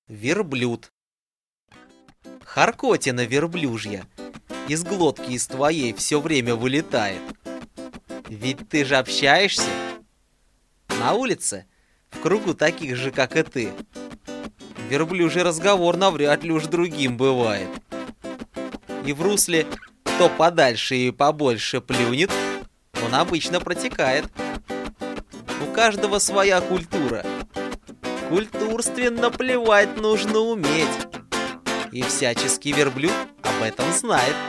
Верблюд. Харкотина верблюжья из глотки из твоей все время вылетает. Ведь ты же общаешься. На улице, в кругу таких же, как и ты, верблюжий разговор навряд ли уж другим бывает. И в русле кто подальше и побольше плюнет, он обычно протекает. У каждого своя культура. Культурственно плевать нужно уметь. И всяческий верблюд об этом знает.